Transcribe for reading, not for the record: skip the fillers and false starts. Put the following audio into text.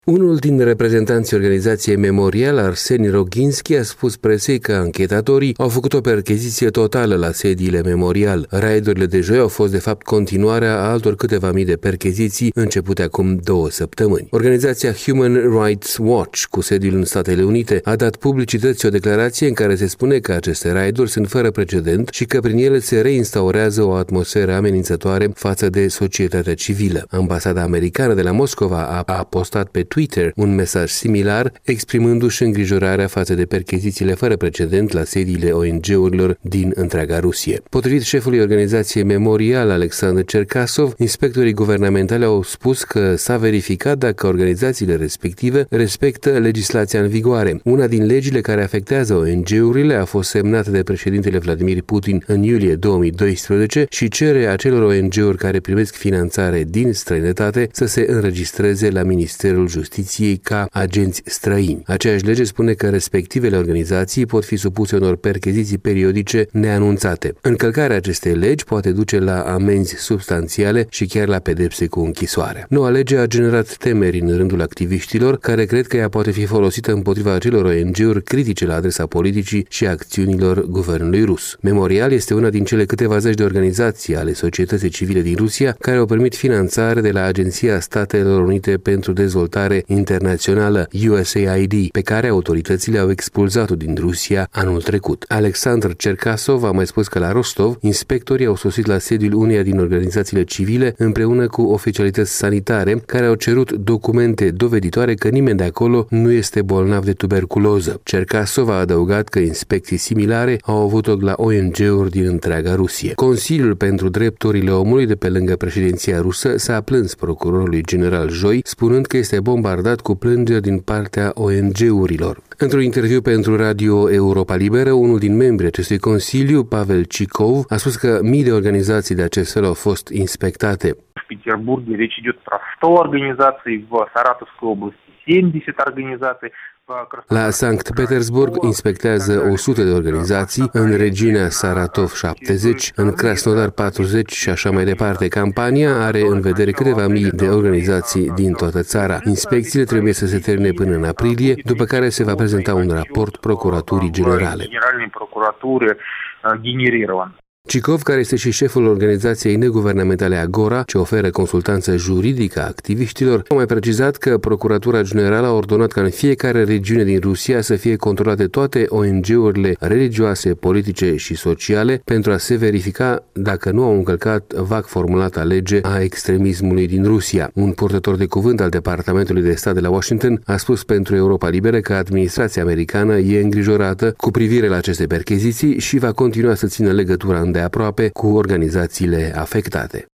Unul din reprezentanții organizației Memorial, Arseni Roginski, a spus presei că anchetatorii au făcut o percheziție totală la sediile Memorial. Raidurile de joi au fost de fapt continuarea a altor câteva mii de percheziții începute acum 2 săptămâni. Organizația Human Rights Watch, cu sediul în Statele Unite, a dat publicității o declarație în care se spune că aceste raiduri sunt fără precedent și că prin ele se reinstaurează o atmosferă amenințătoare față de societatea civilă. Ambasada americană de la Moscova a postat pe Twitter un mesaj similar, exprimându-și îngrijorarea față de perchezițiile fără precedent la sediile ONG-urilor din întreaga Rusie. Potrivit șefului organizației Memorial, Alexandru Cherkasov, inspectorii guvernamentali au spus că s-a verificat dacă organizațiile respective respectă legislația în vigoare. Una din legile care afectează ONG-urile a fost semnată de președintele Vladimir Putin în iulie 2012 și cere acelor ONG-uri care primesc finanțare din străinătate să se înregistreze la Ministerul Justiției ca agenți străini. Aceeași lege spune că respectivele organizații pot fi supuse unor percheziții periodice neanunțate. Încălcarea acestei legi poate duce la amenzi substanțiale și chiar la pedepse cu închisoarea. Noua lege a generat temeri în rândul activiștilor, care cred că ea poate fi folosită împotriva acelor ONG-uri critice la adresa politicii și acțiunilor guvernului rus. Memorial este una din cele câteva zeci de organizații ale societății civile din Rusia care au primit finanțare de la Agenția Statelor Unite pentru Dezvoltare Internațională, USAID, pe care autoritățile au expulzat-o din Rusia anul trecut. Alexandru Cherkasov a mai spus că la Rostov, inspectorii au sosit la sediul uneia din organizațiile civile împreună cu oficialități sanitare care au cerut documente doveditoare că nimeni de acolo nu este bolnav de tuberculoză. Cherkasov a adăugat că inspecții similare au avut loc la ONG-uri din întreaga Rusie. Consiliul pentru Drepturile Omului de pe lângă președinția rusă s-a plâns procurorului general joi, spunând că este bombardat cu plângeri din partea ONG-urilor. Într-un interviu pentru Radio Europa Liberă, unul din membrii acestui consiliu, Pavel Chikov, a spus că mii de organizații de acest fel au fost inspectate. В Петербурге речь идет про 100 организаций, в Саратовской области 70 организаций. La Sankt Petersburg inspectează 100 de organizații, în regiunea Saratov 70, în Krasnodar 40 și așa mai departe. Campania are în vedere câteva mii de organizații din toată țara. Inspecțiile trebuie să se termine până în aprilie, după care se va prezenta un raport Procuraturii Generale. Chikov, care este și șeful organizației neguvernamentale Agora, ce oferă consultanță juridică activiștilor, a mai precizat că Procuratura Generală a ordonat ca în fiecare regiune din Rusia să fie controlate toate ONG-urile religioase, politice și sociale pentru a se verifica dacă nu au încălcat vag formulata lege a extremismului din Rusia. Un purtător de cuvânt al Departamentului de Stat de la Washington a spus pentru Europa Liberă că administrația americană e îngrijorată cu privire la aceste percheziții și va continua să țină legătura îndeaproape cu organizațiile afectate.